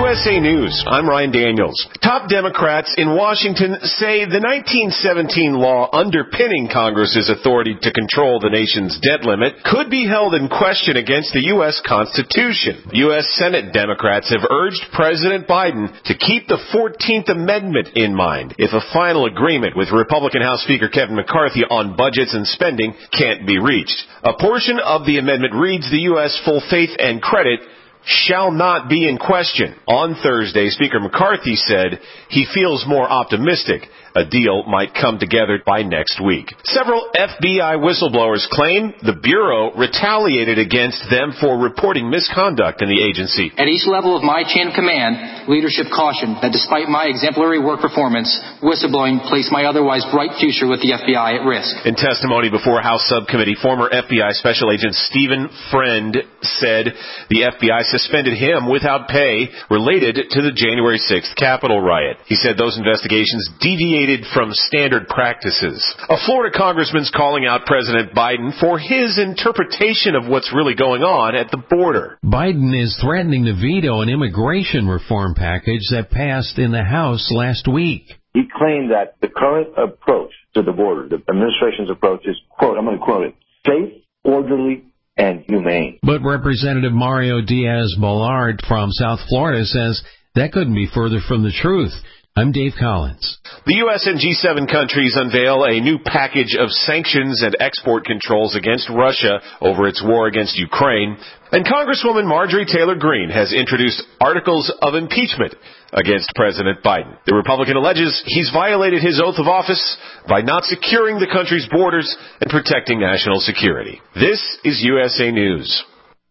USA News, I'm Ryan Daniels. Top Democrats in Washington say the 1917 law underpinning Congress's authority to control the nation's debt limit could be held in question against the U.S. Constitution. U.S. Senate Democrats have urged President Biden to keep the 14th Amendment in mind if a final agreement with Republican House Speaker Kevin McCarthy on budgets and spending can't be reached. A portion of the amendment reads the U.S. full faith and credit shall not be in question. On Thursday, Speaker McCarthy said he feels more optimistic a deal might come together by next week. Several FBI whistleblowers claim the Bureau retaliated against them for reporting misconduct in the agency. At each level of my chain of command, leadership cautioned that despite my exemplary work performance, whistleblowing placed my otherwise bright future with the FBI at risk. In testimony before House Subcommittee, former FBI Special Agent Stephen Friend said the FBI suspended him without pay related to the January 6th Capitol riot. He said those investigations deviated from standard practices. A Florida congressman's calling out President Biden for his interpretation of what's really going on at the border. Biden is threatening to veto an immigration reform package that passed in the House last week. He claimed that the current approach to the border, the administration's approach is, quote, I'm going to quote it, safe, orderly, and humane. But Representative Mario Diaz-Balart from South Florida says that couldn't be further from the truth. I'm Dave Collins. The U.S. and G7 countries unveil a new package of sanctions and export controls against Russia over its war against Ukraine. And Congresswoman Marjorie Taylor Greene has introduced articles of impeachment against President Biden. The Republican alleges he's violated his oath of office by not securing the country's borders and protecting national security. This is USA News.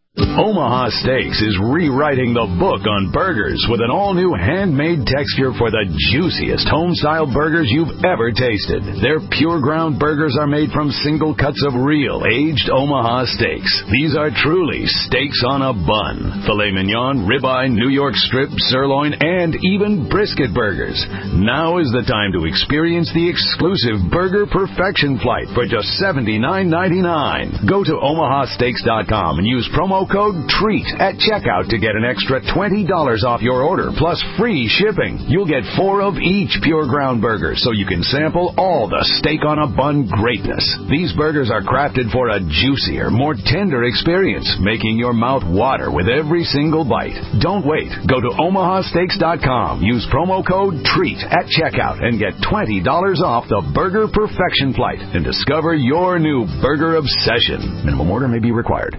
Omaha Steaks is rewriting the book on burgers with an all-new handmade texture for the juiciest home-style burgers you've ever tasted. Their pure ground burgers are made from single cuts of real, aged Omaha steaks. These are truly steaks on a bun. Filet mignon, ribeye, New York strip, sirloin, and even brisket burgers. Now is the time to experience the exclusive Burger Perfection Flight for just $79.99. Go to omahasteaks.com and use promo code TREAT at checkout to get an extra $20 off your order, plus free shipping. You'll get 4 of each pure ground burger, so you can sample all the steak on a bun greatness. These burgers are crafted for a juicier, more tender experience, making your mouth water with every single bite. Don't wait. Go to omahasteaks.com. Use promo code TREAT at checkout and get $20 off the Burger Perfection Flight and discover your new burger obsession. Minimum order may be required.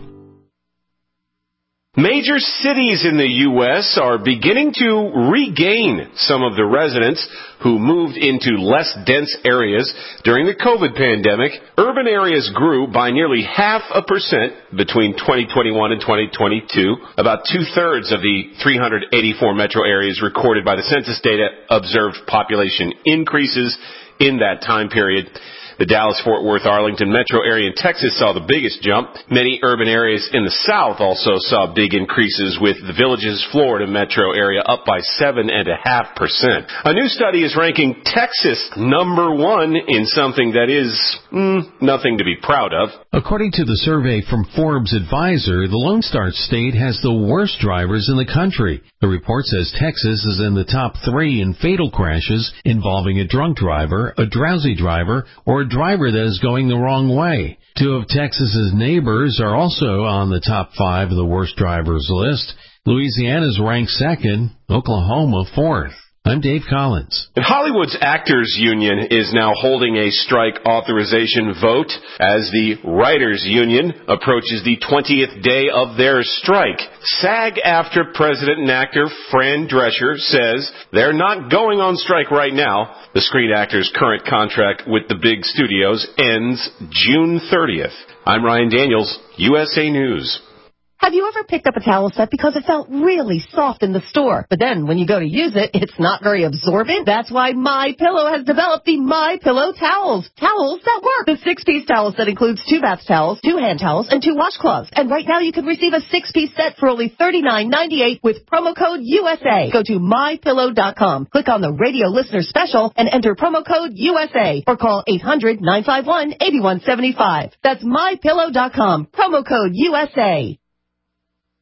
Major cities in the U.S. are beginning to regain some of the residents who moved into less dense areas during the COVID pandemic. Urban areas grew by nearly 0.5% between 2021 and 2022. About two-thirds of the 384 metro areas recorded by the census data observed population increases in that time period. The Dallas-Fort Worth, Arlington metro area in Texas saw the biggest jump. Many urban areas in the South also saw big increases, with the Villages, Florida metro area up by 7.5%. A new study is ranking Texas number 1 in something that is nothing to be proud of. According to the survey from Forbes Advisor, the Lone Star State has the worst drivers in the country. The report says Texas is in the top 3 in fatal crashes involving a drunk driver, a drowsy driver, or a driver that is going the wrong way. 2 of Texas's neighbors are also on the top 5 of the worst drivers list. Louisiana's ranked 2nd, Oklahoma 4th. I'm Dave Collins. And Hollywood's Actors Union is now holding a strike authorization vote as the Writers Union approaches the 20th day of their strike. SAG-AFTRA president and actor Fran Drescher says they're not going on strike right now. The Screen Actors' current contract with the big studios ends June 30th. I'm Ryan Daniels, USA News. Have you ever picked up a towel set because it felt really soft in the store, but then when you go to use it, it's not very absorbent? That's why MyPillow has developed the MyPillow towels. Towels that work. The 6-piece towel set includes 2 bath towels, 2 hand towels, and 2 washcloths. And right now you can receive a 6-piece set for only $39.98 with promo code USA. Go to MyPillow.com, click on the radio listener special, and enter promo code USA, or call 800-951-8175. That's MyPillow.com, promo code USA.